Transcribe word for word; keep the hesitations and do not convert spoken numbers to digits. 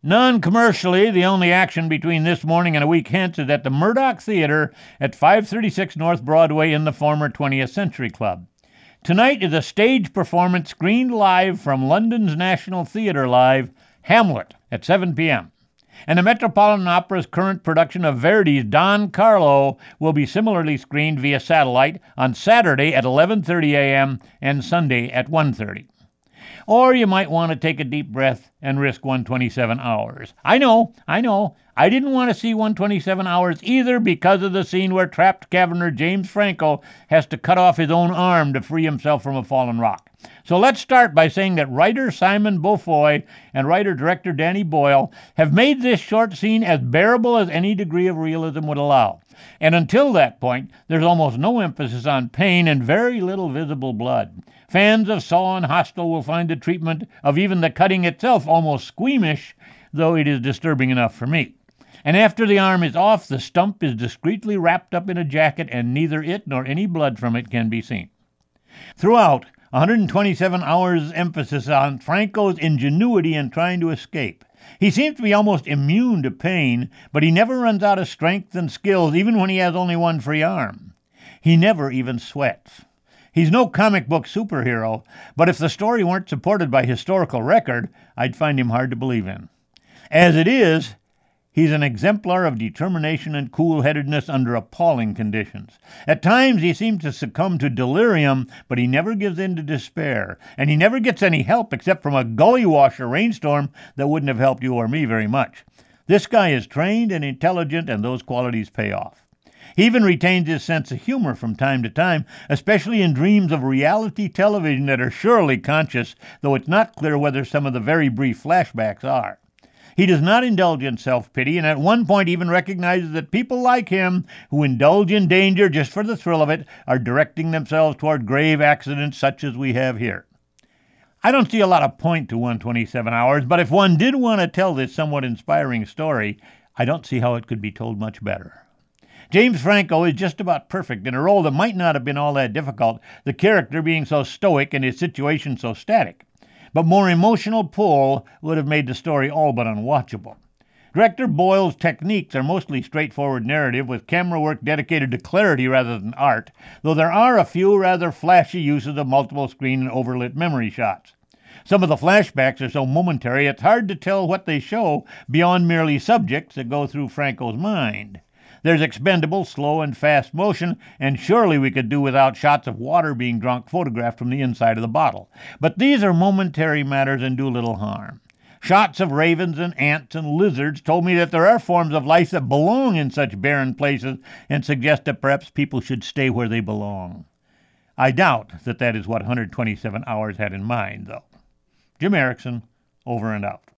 Non-commercially, the only action between this morning and a week hence is at the Murdoch Theater at five thirty-six North Broadway in the former twentieth Century Club. Tonight is a stage performance screened live from London's National Theatre Live, Hamlet, at seven p.m. And the Metropolitan Opera's current production of Verdi's Don Carlo will be similarly screened via satellite on Saturday at eleven thirty a.m. and Sunday at one thirty. Or you might want to take a deep breath and risk one twenty-seven hours. I know, I know, I didn't want to see one twenty-seven hours either because of the scene where trapped caverner James Franco has to cut off his own arm to free himself from a fallen rock. So let's start by saying that writer Simon Beaufoy and writer-director Danny Boyle have made this short scene as bearable as any degree of realism would allow. And until that point, there's almost no emphasis on pain and very little visible blood. Fans of Saw and Hostel will find the treatment of even the cutting itself almost squeamish, though it is disturbing enough for me. And after the arm is off, the stump is discreetly wrapped up in a jacket, and neither it nor any blood from it can be seen. Throughout, one hundred twenty-seven hours emphasis on Franco's ingenuity in trying to escape. He seems to be almost immune to pain, but he never runs out of strength and skills, even when he has only one free arm. He never even sweats. He's no comic book superhero, but if the story weren't supported by historical record, I'd find him hard to believe in. As it is, he's an exemplar of determination and cool-headedness under appalling conditions. At times he seems to succumb to delirium, but he never gives in to despair, and he never gets any help except from a gully washer rainstorm that wouldn't have helped you or me very much. This guy is trained and intelligent, and those qualities pay off. He even retains his sense of humor from time to time, especially in dreams of reality television that are surely conscious, though it's not clear whether some of the very brief flashbacks are. He does not indulge in self-pity, and at one point even recognizes that people like him, who indulge in danger just for the thrill of it, are directing themselves toward grave accidents such as we have here. I don't see a lot of point to one twenty-seven hours, but if one did want to tell this somewhat inspiring story, I don't see how it could be told much better. James Franco is just about perfect in a role that might not have been all that difficult, the character being so stoic and his situation so static. But more emotional pull would have made the story all but unwatchable. Director Boyle's techniques are mostly straightforward narrative with camera work dedicated to clarity rather than art, though there are a few rather flashy uses of multiple screen and overlit memory shots. Some of the flashbacks are so momentary it's hard to tell what they show beyond merely subjects that go through Franco's mind. There's expendable, slow and fast motion, and surely we could do without shots of water being drunk photographed from the inside of the bottle. But these are momentary matters and do little harm. Shots of ravens and ants and lizards told me that there are forms of life that belong in such barren places and suggest that perhaps people should stay where they belong. I doubt that that is what one hundred twenty-seven hours had in mind, though. Jim Erickson, over and out.